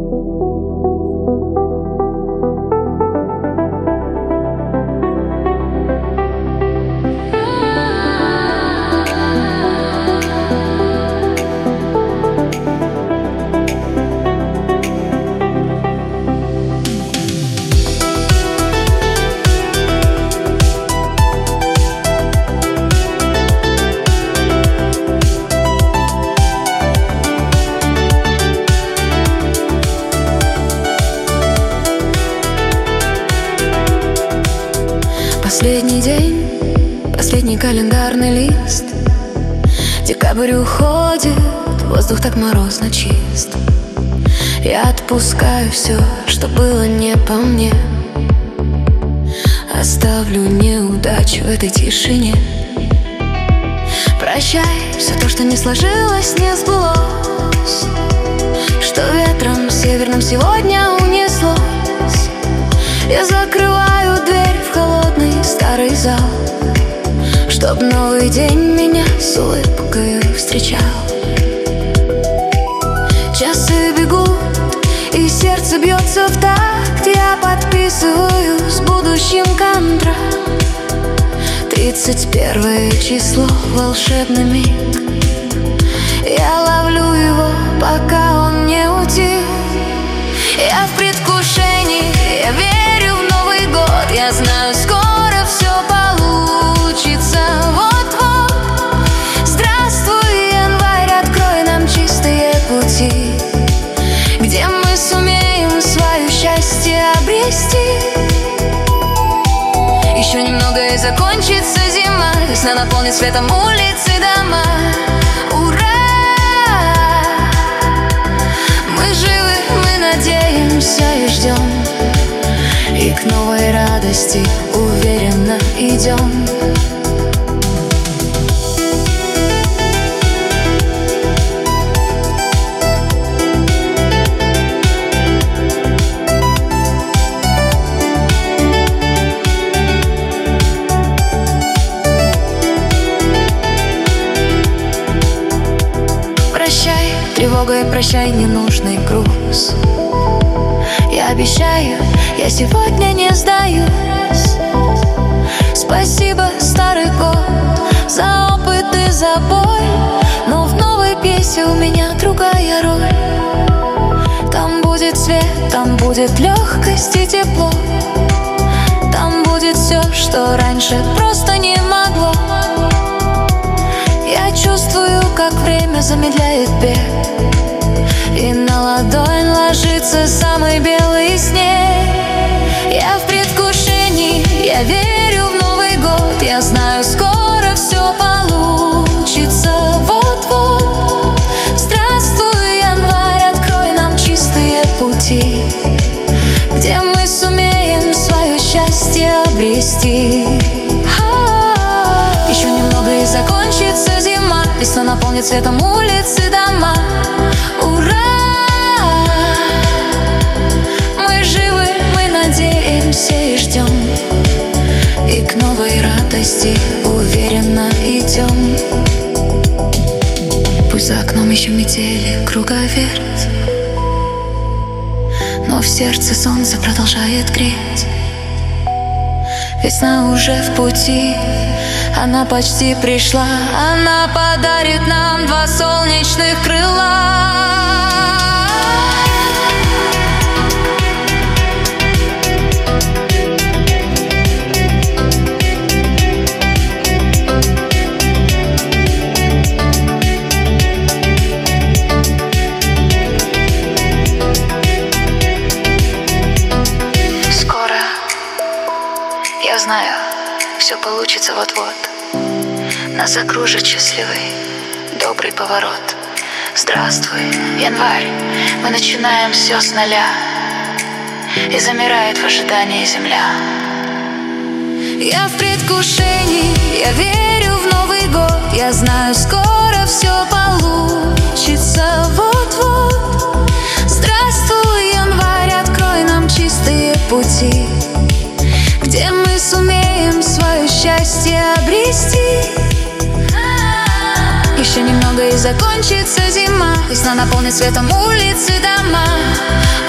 Последний день, последний календарный лист. Декабрь уходит, воздух так морозно чист. Я отпускаю все, что было не по мне. Оставлю неудачу в этой тишине. Прощай, все то, что не сложилось, не сбылось, что ветром северным сегодня унеслось. Я закрываю дверь в холодный старый зал, чтоб новый день меня с улыбкой встречал. Часы бегут, и сердце бьется в такт. Я подписываю с будущим контракт. 31 число, волшебный миг. Я ловлю его, пока он не утих. Я в предвкушении, я верю в Новый год. Я знаю, скоро все получится. Вот-вот. Здравствуй, январь, открой нам чистые пути, где мы сумеем свое счастье обрести. Еще немного и закончится зима. Весна наполнит светом улицы и дома. Мы живы, мы надеемся и ждем, и к новой радости уверенно идем. Прощай, тревога, и прощай ненужный груз. Я обещаю, я сегодня не сдаюсь. Спасибо, старый год, за опыт и за боль. Но в новой песне у меня другая роль. Там будет свет, там будет легкость и тепло. Там будет все, что раньше просто не могло. Я чувствую, как время замедляет бег, и на ладонь ложится самый белый снег. Я в предвкушении, я верю в Новый год. Я знаю, скоро все получится. Вот-вот. Здравствуй, январь, открой нам чистые пути, где мы сумеем свое счастье обрести. Еще немного и закончится зима. Весна наполнит светом улицы и дома. Мы живы, мы надеемся и ждем, и к новой радости уверенно идем. Пусть за окном еще метели, круговерть, но в сердце солнце продолжает греть. Весна уже в пути, она почти пришла. Она подарит нам 2 солнечных крыла. Скоро, я знаю, все получится вот-вот. Нас окружит счастливый, добрый поворот. Здравствуй, январь, мы начинаем все с нуля, и замирает в ожидании земля. Я в предвкушении, я верю в Новый год. Я знаю, скоро все получится. Вот-вот. Здравствуй, январь, открой нам чистые пути, где мы сумеем свое счастье обрести. Еще немного и закончится зима. Весна наполнит светом улицы и дома.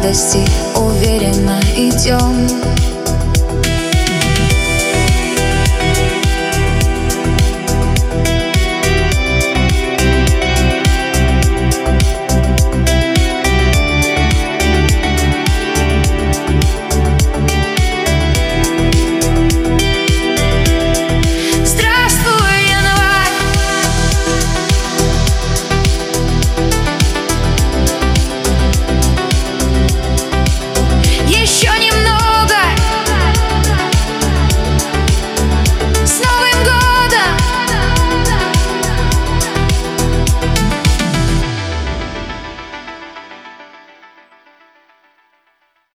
радости уверенно идем.